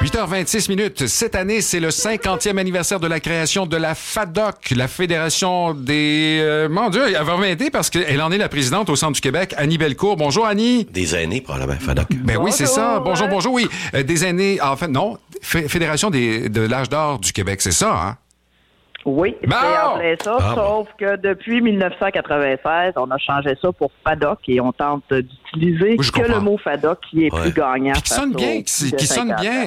8h26. Cette année, c'est le 50e anniversaire de la création de la FADOC, la Fédération des... mon Dieu, elle va m'aider parce qu'elle en est la présidente au Centre du Québec, Annie Bellecour. Bonjour, Annie. Des aînés, probablement, FADOC. Ben oui, c'est ça. Bonjour, oui. Des aînés, en fait, non. Fédération de l'âge d'or du Québec, c'est ça, hein? Oui, c'est en plein ça, sauf que depuis 1996, on a changé ça pour FADOC et on tente d'utiliser le mot FADOC qui est plus gagnant. Puis qui sonne bien, qui sonne bien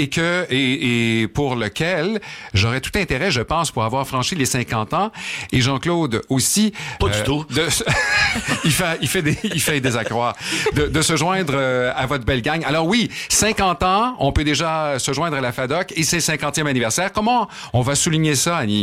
et pour lequel j'aurais tout intérêt, je pense, pour avoir franchi les 50 ans. Et Jean-Claude aussi. Pas du tout. il fait des accroires. De se joindre à votre belle gang. Alors oui, 50 ans, on peut déjà se joindre à la FADOC et c'est le 50e anniversaire. Comment on va souligner ça, Annie?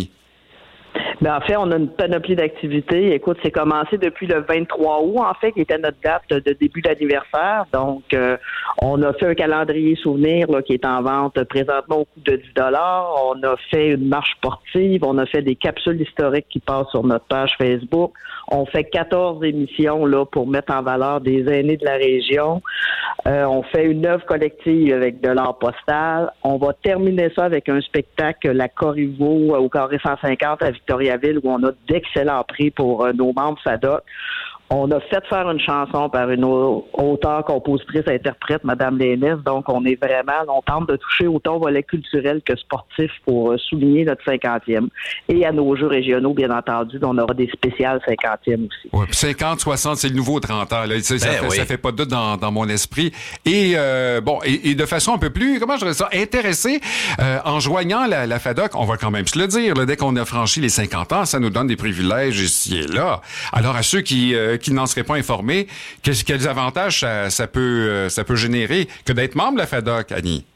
En fait, on a une panoplie d'activités. Écoute, c'est commencé depuis le 23 août, en fait, qui était notre date de début d'anniversaire. Donc, on a fait un calendrier souvenir là, qui est en vente présentement au coût de 10 $. On a fait une marche sportive. On a fait des capsules historiques qui passent sur notre page Facebook. On fait 14 émissions là pour mettre en valeur des aînés de la région. On fait une œuvre collective avec de l'art postal. On va terminer ça avec un spectacle, la Corriveau au Carré 150 à Victoriaville, où on a d'excellents prix pour nos membres FADOC. On a fait faire une chanson par une auteure, compositrice, interprète, Madame Lénis. Donc, on tente de toucher autant au volet culturel que sportif pour souligner notre 50e. Et à nos jeux régionaux, bien entendu, on aura des spéciales 50e aussi. Ouais, 50, 60, c'est le nouveau 30 ans. Là. Ça fait pas de doute dans mon esprit. Et de façon un peu plus, comment je dirais ça, intéressée, en joignant la FADOC, on va quand même se le dire, là, dès qu'on a franchi les 50 ans, ça nous donne des privilèges ici et là. Alors, à ceux qui n'en seraient pas informés, quels avantages ça peut générer que d'être membre de la FADOC, Annie?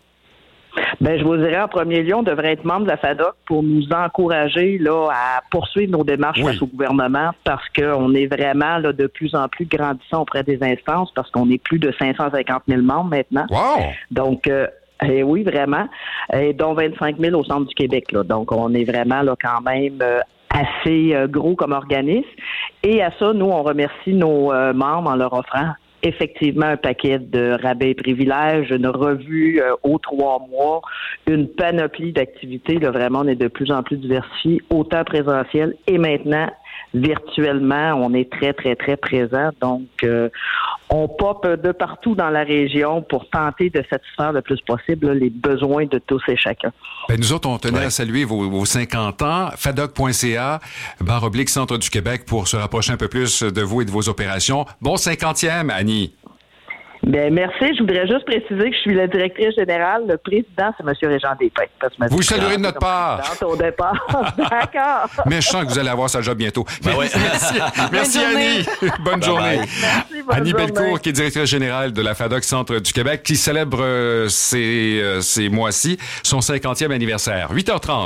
Je vous dirais, en premier lieu, on devrait être membre de la FADOC pour nous encourager là à poursuivre nos démarches face au gouvernement parce qu'on est vraiment là, de plus en plus grandissant auprès des instances parce qu'on est plus de 550 000 membres maintenant. Wow! Donc, oui, vraiment. Et dont 25 000 au Centre du Québec. Là. Donc, on est vraiment là quand même assez gros comme organisme. Et à ça, nous, on remercie nos membres en leur offrant effectivement un paquet de rabais et privilèges, une revue aux 3 mois, une panoplie d'activités. Là, vraiment, on est de plus en plus diversifié, autant présentiel et maintenant virtuellement. On est très, très, très présent. Donc, on pop de partout dans la région pour tenter de satisfaire le plus possible là, les besoins de tous et chacun. Nous autres, on tenait à saluer vos 50 ans. fadoc.ca, /Centre du Québec pour se rapprocher un peu plus de vous et de vos opérations. Bon 50e, Annie. Merci. Je voudrais juste préciser que je suis la directrice générale. Le président, c'est M. Régent Despins. Vous saluerez de notre part. Au départ. D'accord. Mais je sens que vous allez avoir sa job bientôt. Merci Annie. Bonne journée. Merci, bonne Annie journée. Bellecour, qui est directrice générale de la FADOC Centre du Québec, qui célèbre ces mois-ci son 50e anniversaire. 8h30.